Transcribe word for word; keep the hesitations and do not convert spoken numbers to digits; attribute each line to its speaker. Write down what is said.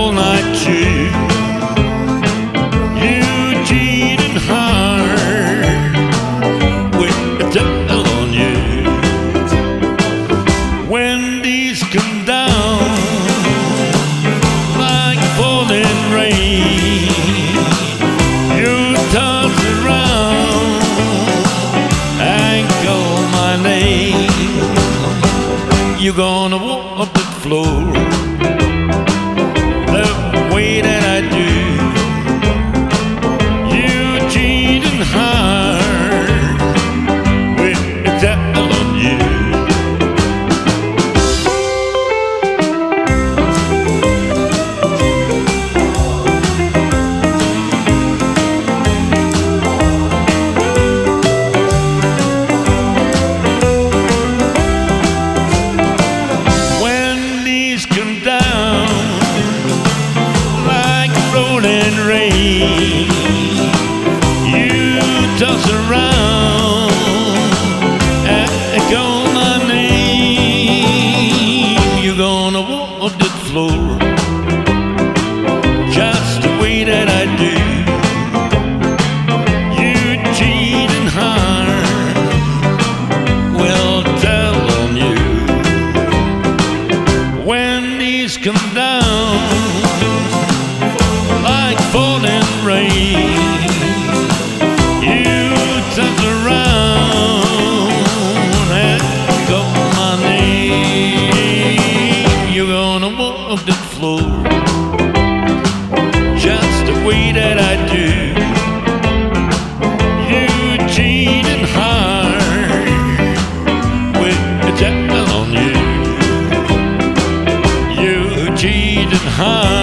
Speaker 1: all night too. You cheating hard with a devil on you. When these come down like falling rain, you toss around and call my name. You're gonna walk the floor the way that I do. You cheating hard with a devil on you. Come down like rolling rain, you toss around and call my name. You're gonna walk the floor just the way that I do. You cheating hard, well, tell on you. When these come down like falling rain, you touch around and call my name. You're gonna walk the floor just the way that I do. You cheating hard with a devil on you. Cheating hard